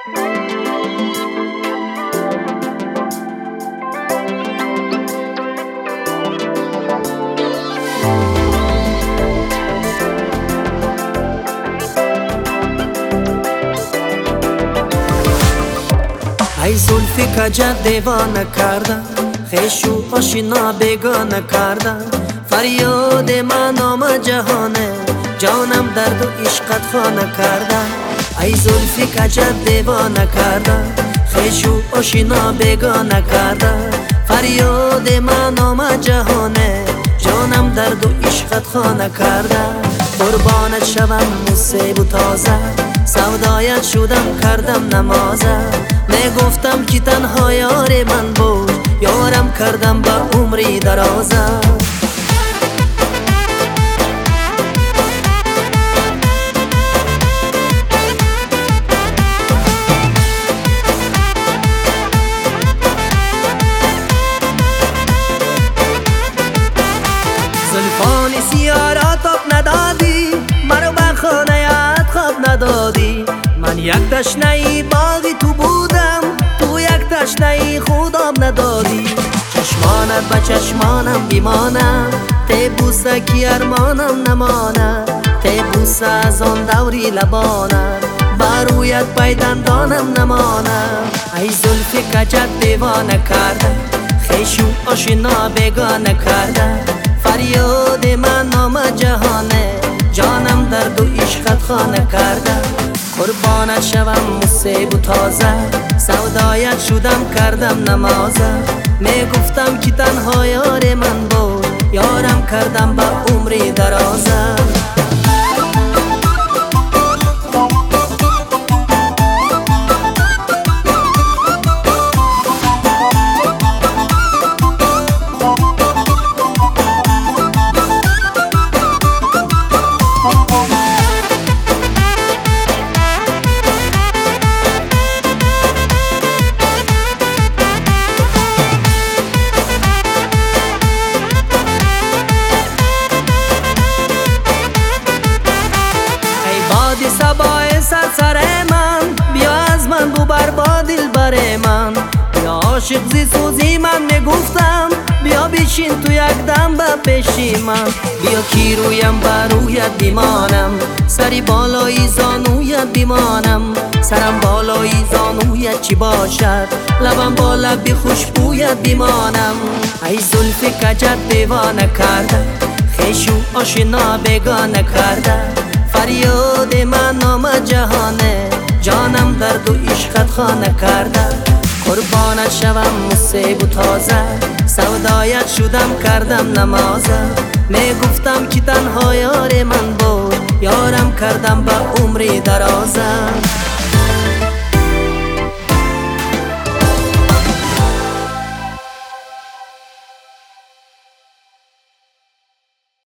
ای زلفی کجت دیوانه کردن، خویش و آشنا بیگانه کردن. فریاد من نام جهانه، جانم درد و عشقت خانه کردن. ای زلفی کجت دیوانه کردن، خویش و آشنا بیگانه کردن. فریاد من نام جهانه، جانم درد و عشقت خانه کردن. قربانت شوم موسیب و تازه، سودایت شدم کردم نمازه. نگفتم که تنها یار من بود، یارم کردم با عمری درازه. زلفان سیارات آب ندادی، مرا به خانه‌ات خواب ندادی. من یک تشنه باغی تو بودم، تو یک تشنه خودم ندادی. چشمانت به چشمانم بیمانه، تی بوسه کی ارمانم نمانه. تی بوسه از آن دوری لبانه، بر رویت پیدندانم نمانه. ای زلفی کجت دیوانه کرده، خویش و آشنا بیگانه کرده. فریاد من نام جهانه، جانم درد و عشقت خانه کرده. قربانت شوم موسیب و تازه، سودایت شدم کردم نمازه. میگفتم که تنها یار من بود، یارم کردم با عمری درازه. سبای سر من، بیا از من ببر با دل بر من. بیا عاشق زی سوزی من میگفتم، بیا بشین تو یک دم به پیشی من. بیا کی رویم بر رویت بیمانم، سری بالای زانویت بیمانم. سرم بالای زانویت چی باشد، لبم با لب خوشبویت بیمانم. ای زلفی کجت دیوانه کرده، خویش و آشنا بیگانه کرده. فریاد من نام جهانه، جانم درد و عشقت خانه کرده. قربانت شوم موسیب و تازه، سودایت شدم کردم نمازه. میگفتم که تنها یار من بود، یارم کردم با عمری درازه.